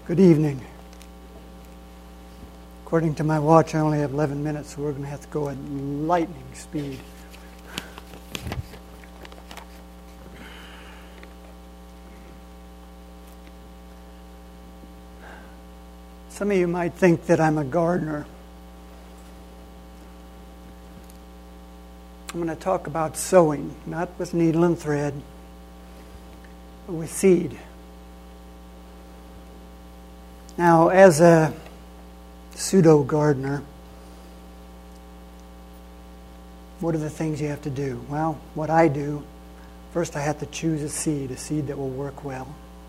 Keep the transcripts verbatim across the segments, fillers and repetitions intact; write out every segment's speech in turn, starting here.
Good evening. According to my watch, I only have eleven minutes, so we're going to have to go at lightning speed. Some of you might think that I'm a gardener. I'm going to talk about sowing, not with needle and thread, but with seed. Now, as a pseudo-gardener, what are the things you have to do? Well, what I do, first I have to choose a seed, a seed that will work well.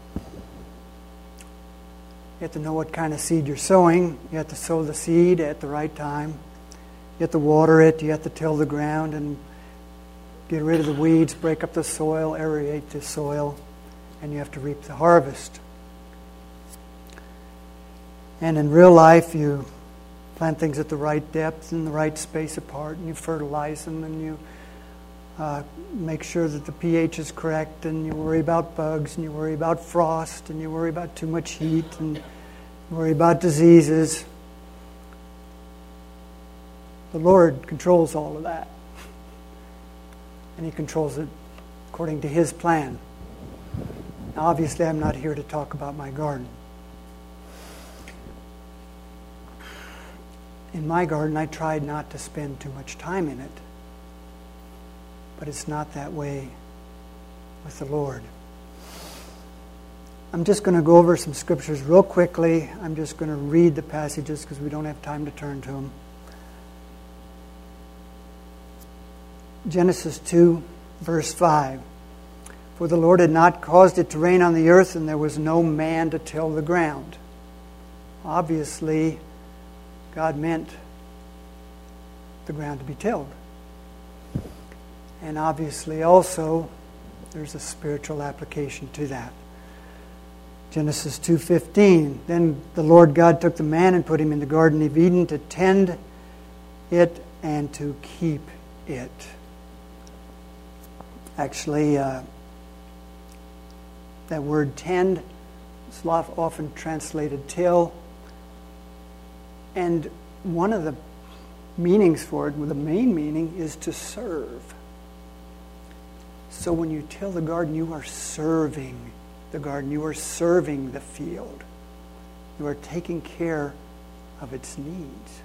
You have to know what kind of seed you're sowing. You have to sow the seed at the right time. You have to water it. You have to till the ground and get rid of the weeds, break up the soil, aerate the soil, and you have to reap the harvest. And in real life, you plant things at the right depth and the right space apart, and you fertilize them, and you uh, make sure that the pH is correct, and you worry about bugs, and you worry about frost, and you worry about too much heat, and you worry about diseases. The Lord controls all of that. And He controls it according to His plan. Now, obviously, I'm not here to talk about my garden. In my garden, I tried not to spend too much time in it. But it's not that way with the Lord. I'm just going to go over some scriptures real quickly. I'm just going to read the passages because we don't have time to turn to them. Genesis two, verse five. For the Lord had not caused it to rain on the earth, and there was no man to till the ground. Obviously, God meant the ground to be tilled. And obviously also, there's a spiritual application to that. Genesis two fifteen. Then the Lord God took the man and put him in the Garden of Eden to tend it and to keep it. Actually, uh, that word tend is often translated till. And one of the meanings for it, well, the main meaning, is to serve. So when you till the garden, you are serving the garden. You are serving the field. You are taking care of its needs.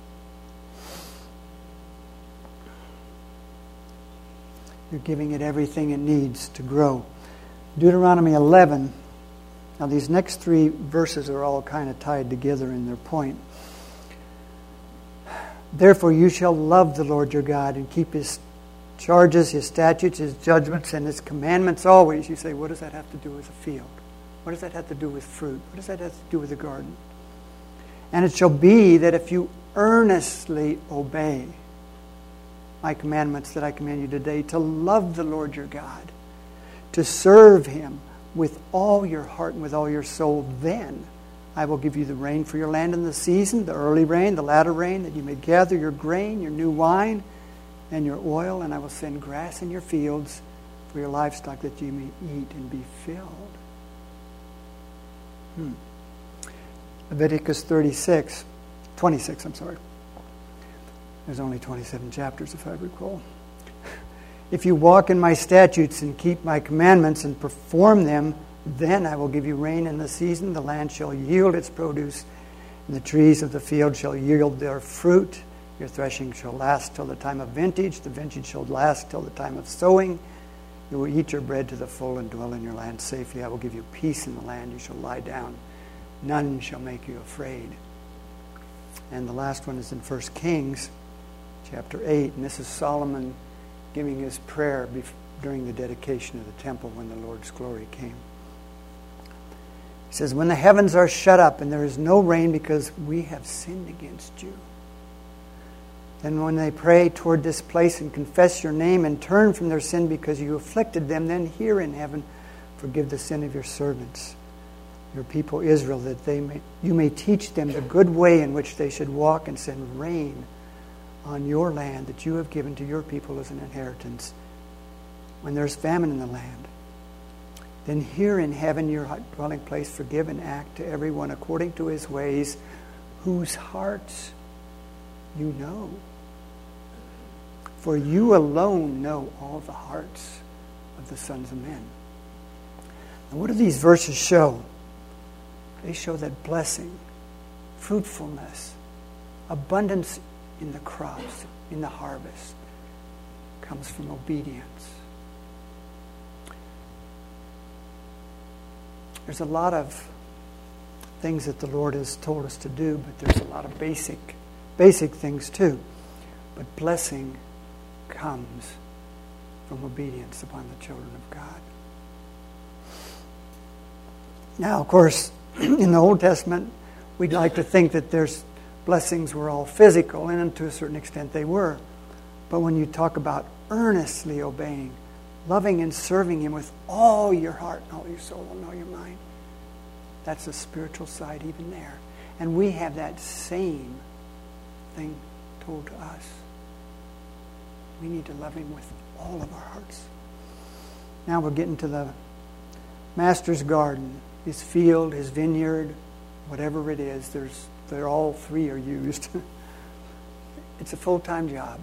You're giving it everything it needs to grow. Deuteronomy eleven. Now these next three verses are all kind of tied together in their point. Therefore you shall love the Lord your God and keep His charges, His statutes, His judgments, and His commandments always. You say, what does that have to do with a field? What does that have to do with fruit? What does that have to do with a garden? And it shall be that if you earnestly obey my commandments that I command you today, to love the Lord your God, to serve Him with all your heart and with all your soul, then I will give you the rain for your land in the season, the early rain, the latter rain, that you may gather your grain, your new wine, and your oil, and I will send grass in your fields for your livestock, that you may eat and be filled. Hmm. Leviticus thirty-six, twenty-six, I'm sorry. There's only twenty-seven chapters, if I recall. If you walk in my statutes and keep my commandments and perform them, then I will give you rain in the season. The land shall yield its produce, and the trees of the field shall yield their fruit. Your threshing shall last till the time of vintage. The vintage shall last till the time of sowing. You will eat your bread to the full and dwell in your land safely. I will give you peace in the land. You shall lie down. None shall make you afraid. And the last one is in First Kings chapter eight. And this is Solomon giving his prayer during the dedication of the temple when the Lord's glory came. He says, when the heavens are shut up and there is no rain because we have sinned against you, then when they pray toward this place and confess your name and turn from their sin because you afflicted them, then hear in heaven, forgive the sin of your servants, your people Israel, that they may, you may teach them the good way in which they should walk, and send rain on your land that you have given to your people as an inheritance when there's famine in the land. Then here in heaven your dwelling place forgive and act to everyone according to his ways, whose hearts you know. For you alone know all the hearts of the sons of men. And what do these verses show? They show that blessing, fruitfulness, abundance in the crops, in the harvest, comes from obedience. There's a lot of things that the Lord has told us to do, but there's a lot of basic, basic things too. But blessing comes from obedience upon the children of God. Now, of course, in the Old Testament, we'd like to think that there's blessings were all physical, and to a certain extent they were. But when you talk about earnestly obeying, loving and serving Him with all your heart and all your soul and all your mind, that's the spiritual side even there. And we have that same thing told to us. We need to love Him with all of our hearts. Now we're getting to the Master's garden, His field, His vineyard, whatever it is. There's, they're all three are used. It's a full-time job.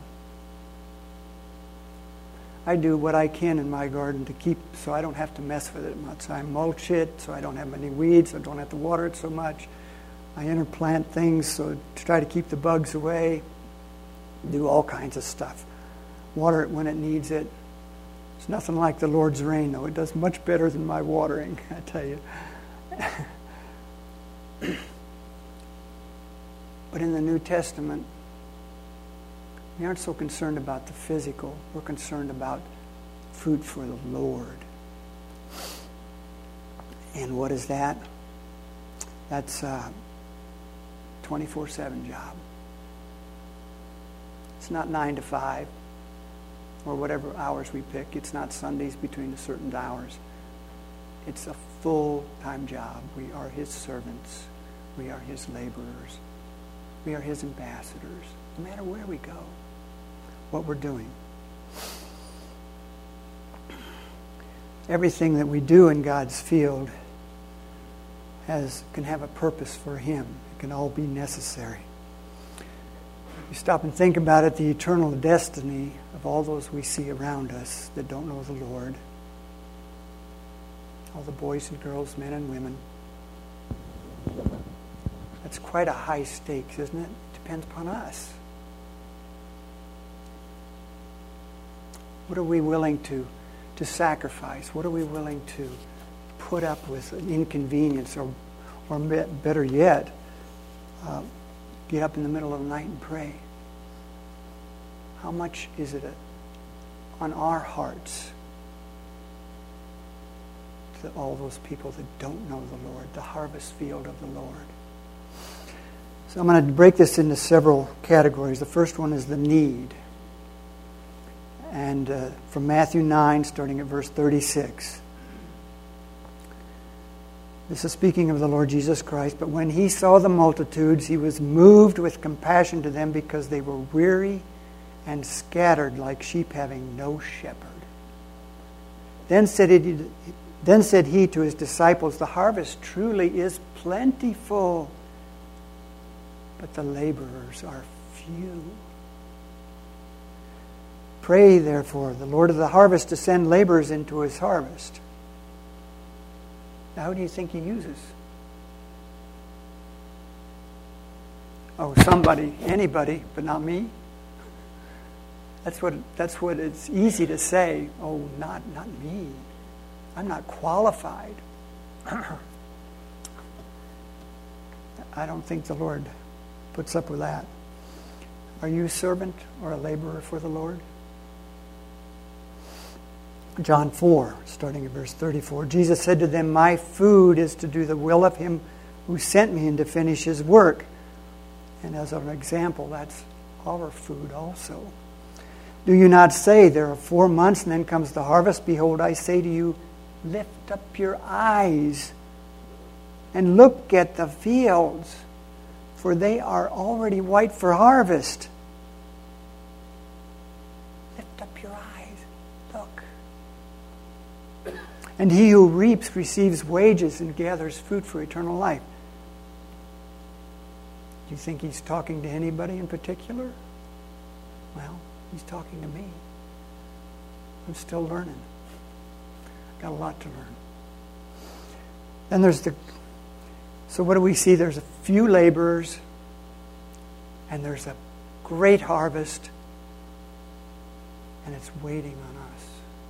I do what I can in my garden to keep, so I don't have to mess with it much. I mulch it so I don't have any weeds. I don't have to water it so much. I interplant things so to try to keep the bugs away. Do all kinds of stuff. Water it when it needs it. It's nothing like the Lord's rain, though. It does much better than my watering, I tell you. But in the New Testament, we aren't so concerned about the physical. We're concerned about fruit for the Lord. And what is that? That's a twenty-four seven job. It's not nine to five or whatever hours we pick. It's not Sundays between a certain hours. It's a full-time job. We are His servants. We are His laborers. We are His ambassadors. No matter where we go, what we're doing. Everything that we do in God's field has can have a purpose for Him. It can all be necessary. You stop and think about it, the eternal destiny of all those we see around us that don't know the Lord. All the boys and girls, men and women. That's quite a high stakes, isn't it? Depends upon us. What are we willing to, to sacrifice? What are we willing to put up with an inconvenience, or, or better yet, uh, get up in the middle of the night and pray? How much is it on our hearts to all those people that don't know the Lord, the harvest field of the Lord? So I'm going to break this into several categories. The first one is the need. And uh, from Matthew nine, starting at verse thirty-six. This is speaking of the Lord Jesus Christ. But when He saw the multitudes, He was moved with compassion to them because they were weary and scattered like sheep having no shepherd. Then said He, then said he to His disciples, the harvest truly is plentiful, but the laborers are few. Pray, therefore, the Lord of the harvest to send laborers into His harvest. Now, who do you think He uses? Oh, somebody, anybody, but not me. That's what that's what it's easy to say. Oh, not not me. I'm not qualified. I don't think the Lord puts up with that. Are you a servant or a laborer for the Lord? John four, starting at verse thirty-four. Jesus said to them, my food is to do the will of Him who sent me and to finish His work. And as an example, that's our food also. Do you not say, there are four months and then comes the harvest? Behold, I say to you, lift up your eyes and look at the fields, for they are already white for harvest. Lift up your eyes. Look. And he who reaps receives wages and gathers fruit for eternal life. Do you think he's talking to anybody in particular? Well, he's talking to me. I'm still learning. Got a lot to learn. Then there's the, so what do we see? There's a few laborers, and there's a great harvest, and it's waiting on us.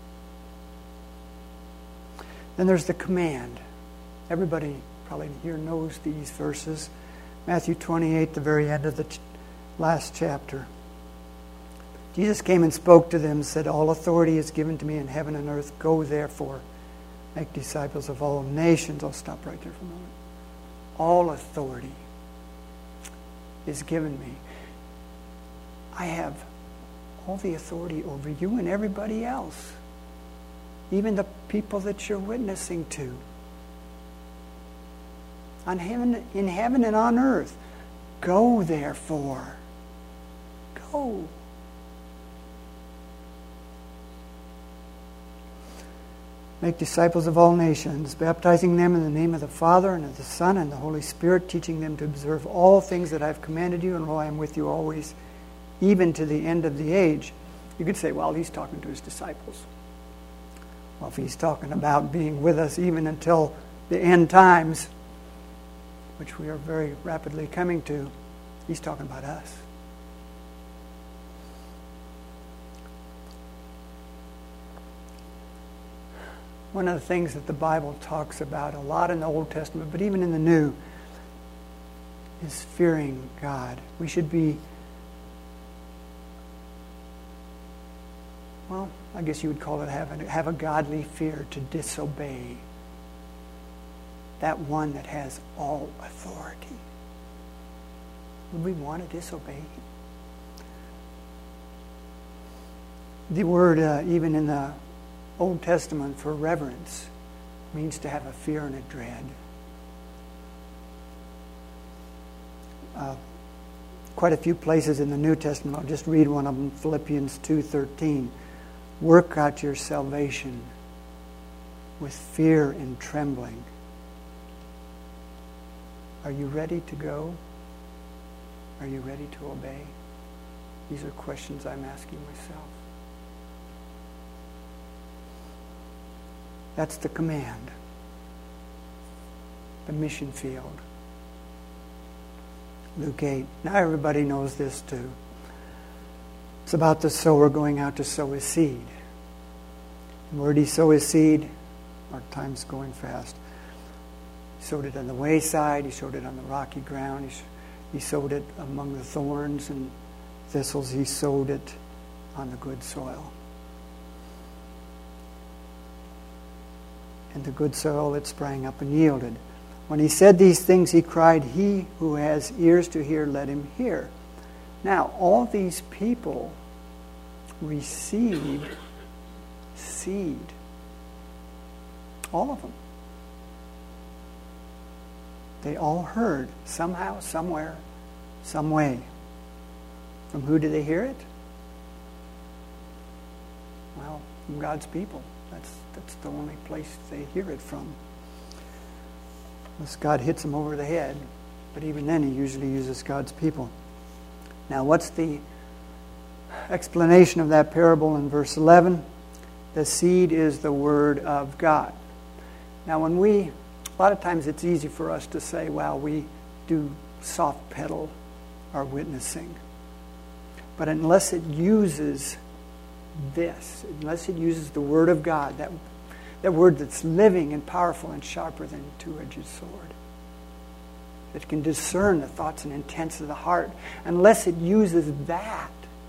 Then there's the command. Everybody probably here knows these verses. Matthew twenty-eight, the very end of the ch- last chapter. Jesus came and spoke to them, said, all authority is given to me in heaven and earth. Go therefore, make disciples of all nations. I'll stop right there for a moment. All authority is given me. I have all the authority over you and everybody else. Even the people that you're witnessing to. On heaven, in heaven and on earth. Go therefore. Go. Make disciples of all nations, baptizing them in the name of the Father and of the Son and the Holy Spirit, teaching them to observe all things that I've commanded you, and lo, I am with you always, even to the end of the age. You could say, well, he's talking to his disciples. Well, if he's talking about being with us even until the end times, which we are very rapidly coming to, he's talking about us. One of the things that the Bible talks about a lot in the Old Testament, but even in the New, is fearing God. We should be, well, I guess you would call it have a, have a godly fear to disobey that one that has all authority. Would we want to disobey him? The word, uh, even in the Old Testament for reverence, means to have a fear and a dread. Uh, quite a few places in the New Testament, I'll just read one of them, Philippians two thirteen. Work out your salvation with fear and trembling. Are you ready to go? Are you ready to obey? These are questions I'm asking myself. That's the command. The mission field. Luke eight. Now everybody knows this too. It's about the sower going out to sow his seed. And where did he sow his seed? Our time's going fast. He sowed it on the wayside. He sowed it on the rocky ground. He, he sowed it among the thorns and thistles. He sowed it on the good soil. And the good soil, it sprang up and yielded. When he said these things, he cried, he who has ears to hear, let him hear. Now, all these people received seed. All of them. They all heard somehow, somewhere, some way. From who did they hear it? Well, from God's people. That's that's the only place they hear it from. Unless God hits them over the head. But even then, he usually uses God's people. Now, what's the explanation of that parable in verse eleven? The seed is the word of God. Now, when we, a lot of times it's easy for us to say, well, we do soft pedal our witnessing. But unless it uses this, unless it uses the word of God, that, that word that's living and powerful and sharper than a two-edged sword, that can discern the thoughts and intents of the heart, unless it uses that,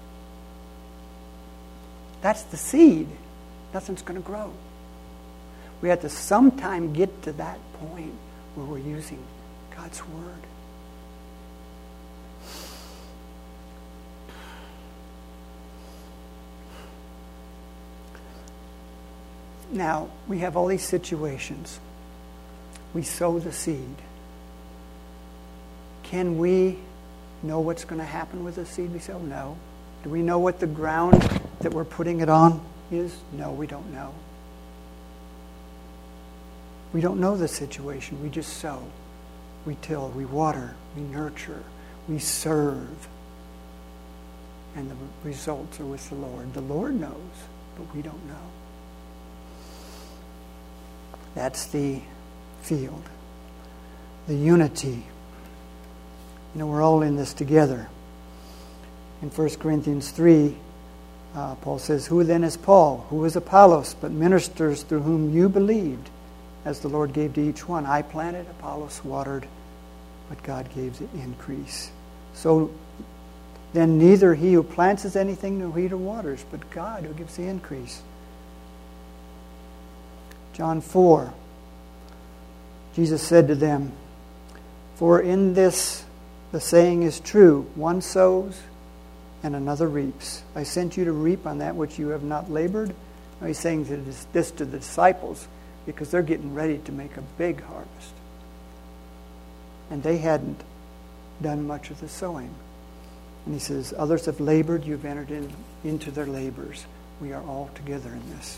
that's the seed. Nothing's going to grow. We have to sometime get to that point where we're using God's word. Now, we have all these situations. We sow the seed. Can we know what's going to happen with the seed we sow? No. Do we know what the ground that we're putting it on is? No, we don't know. We don't know the situation. We just sow. We till. We water. We nurture. We serve. And the results are with the Lord. The Lord knows, but we don't know. That's the field. The unity. You know, we're all in this together. In First Corinthians three, uh, Paul says, "Who then is Paul? Who is Apollos? But ministers through whom you believed, as the Lord gave to each one. I planted, Apollos watered, but God gave the increase." So then neither he who plants is anything nor he who waters, but God who gives the increase. John four, Jesus said to them, "For in this the saying is true, one sows and another reaps. I sent you to reap on that which you have not labored." Now he's saying this, this to the disciples because they're getting ready to make a big harvest. And they hadn't done much of the sowing. And he says, "Others have labored, you've entered in, into their labors." We are all together in this.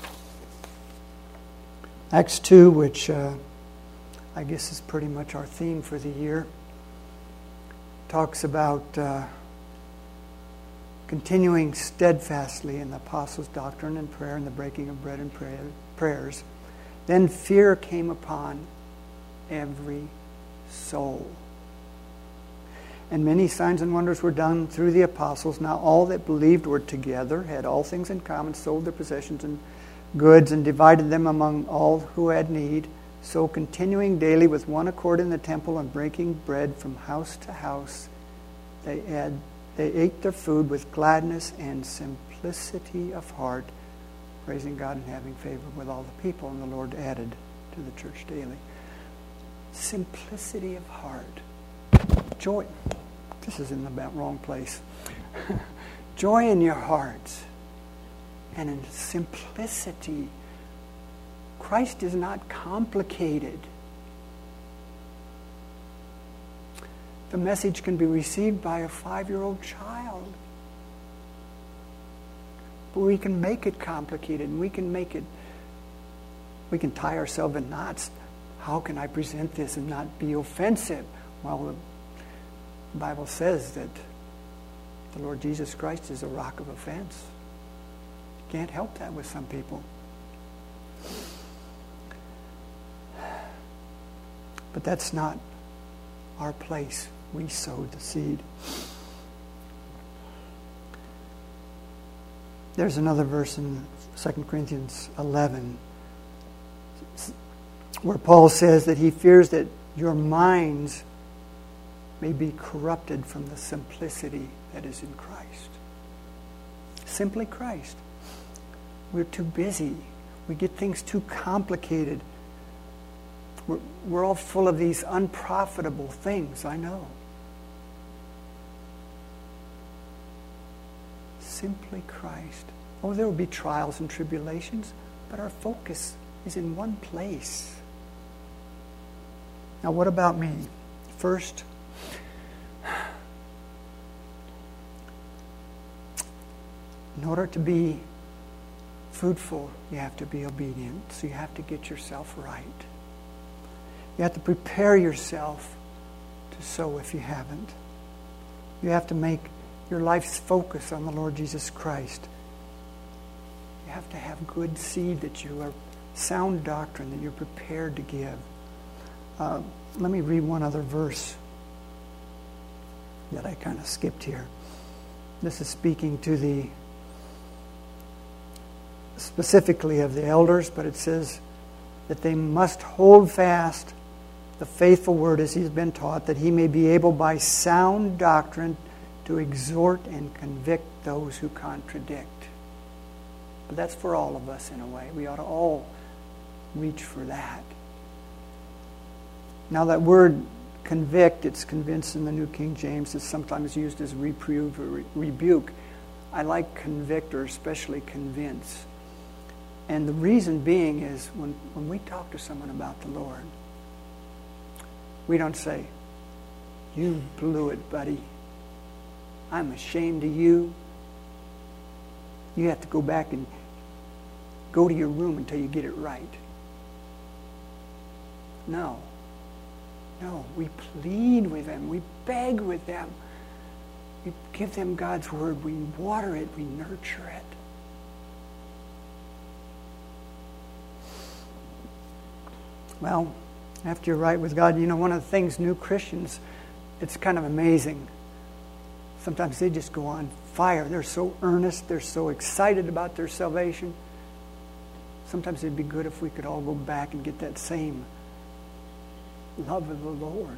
Acts two, which uh, I guess is pretty much our theme for the year, talks about uh, continuing steadfastly in the apostles' doctrine and prayer and the breaking of bread and prayer, prayers. Then fear came upon every soul. And many signs and wonders were done through the apostles. Now all that believed were together, had all things in common, sold their possessions and goods, and divided them among all who had need. So continuing daily with one accord in the temple and breaking bread from house to house, they, had, they ate their food with gladness and simplicity of heart, praising God and having favor with all the people. And the Lord added to the church daily. Simplicity of heart. Joy. This is in the wrong place. Joy in your hearts and in simplicity. Christ is not complicated. The message can be received by a five-year-old child. But we can make it complicated, and we can make it, we can tie ourselves in knots. How can I present this and not be offensive? Well, the Bible says that the Lord Jesus Christ is a rock of offense. You can't help that with some people. But that's not our place. We sowed the seed. There's another verse in Second Corinthians eleven where Paul says that he fears that your minds may be corrupted from the simplicity that is in Christ. Simply Christ. We're too busy. We get things too complicated. We're, we're all full of these unprofitable things, I know. Simply Christ. Oh, there will be trials and tribulations, but our focus is in one place. Now, what about me? First, in order to be fruitful, you have to be obedient. So you have to get yourself right. You have to prepare yourself to sow if you haven't. You have to make your life's focus on the Lord Jesus Christ. You have to have good seed, that you are sound doctrine, that you're prepared to give. Uh, let me read one other verse that I kind of skipped here. This is speaking to the specifically of the elders, but it says that they must hold fast the faithful word as he's been taught, that he may be able by sound doctrine to exhort and convict those who contradict. But that's for all of us in a way. We ought to all reach for that. Now that word convict, it's convince in the New King James. It's sometimes used as reprove or re- rebuke. I like convict, or especially convince. And the reason being is when, when we talk to someone about the Lord, we don't say, "You blew it, buddy. I'm ashamed of you. You have to go back and go to your room until you get it right." No. No, we plead with them. We beg with them. We give them God's word. We water it. We nurture it. Well, after you're right with God, you know, one of the things new Christians, it's kind of amazing. Sometimes they just go on fire. They're so earnest. They're so excited about their salvation. Sometimes it'd be good if we could all go back and get that same love of the Lord.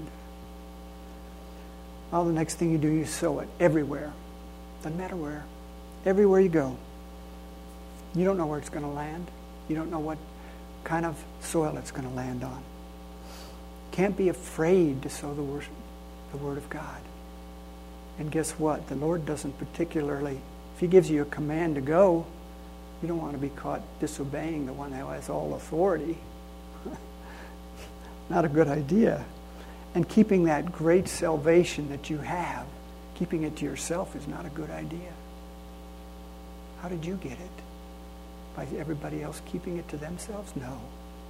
Well, the next thing you do, you sow it everywhere. Doesn't matter where. Everywhere you go. You don't know where it's going to land. You don't know what kind of soil it's going to land on. Can't be afraid to sow the word, the word of God. And guess what? The Lord doesn't particularly, if He gives you a command to go, you don't want to be caught disobeying the one who has all authority. Not a good idea. And keeping that great salvation that you have, keeping it to yourself is not a good idea. How did you get it? By everybody else keeping it to themselves? No.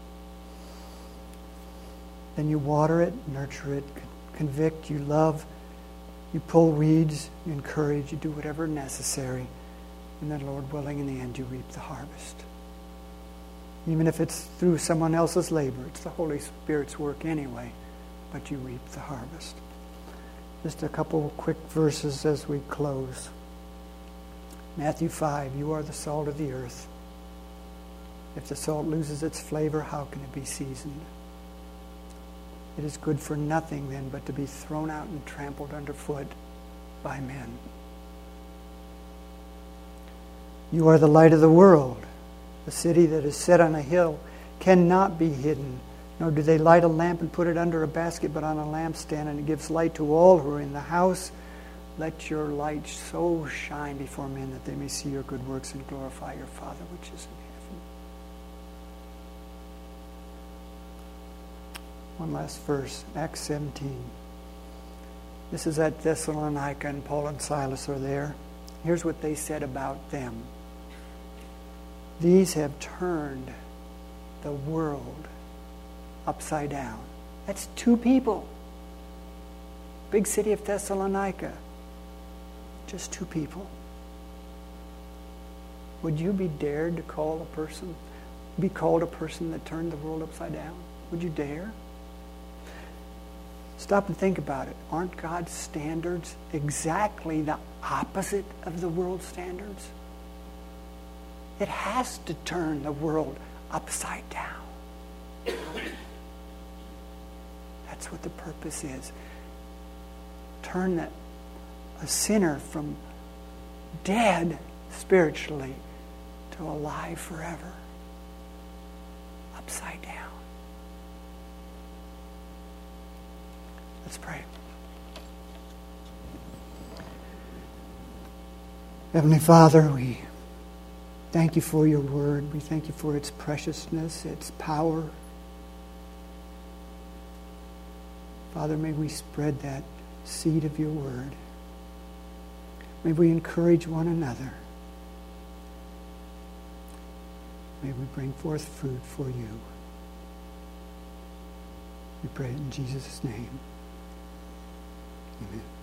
Then you water it, nurture it, convict, you love, you pull weeds, you encourage, you do whatever necessary. And then, Lord willing, in the end, you reap the harvest. Even if it's through someone else's labor, it's the Holy Spirit's work anyway, but you reap the harvest. Just a couple of quick verses as we close. Matthew five, you are the salt of the earth. If the salt loses its flavor, how can it be seasoned? It is good for nothing then but to be thrown out and trampled underfoot by men. You are the light of the world. A city that is set on a hill cannot be hidden, nor do they light a lamp and put it under a basket, but on a lampstand, and it gives light to all who are in the house. Let your light so shine before men that they may see your good works and glorify your Father which is in heaven. One last verse, Acts seventeen. This is at Thessalonica, and Paul and Silas are there. Here's what they said about them. These have turned the world upside down. That's two people. Big city of Thessalonica. Just two people. Would you be dared to call a person, be called a person that turned the world upside down? Would you dare? Stop and think about it. Aren't God's standards exactly the opposite of the world's standards? It has to turn the world upside down. That's what the purpose is. Turn that, a sinner from dead spiritually to alive forever. Upside down. Let's pray. Heavenly Father, we thank you for your word. We thank you for its preciousness, its power. Father, may we spread that seed of your word. May we encourage one another. May we bring forth fruit for you. We pray it in Jesus' name. Amen.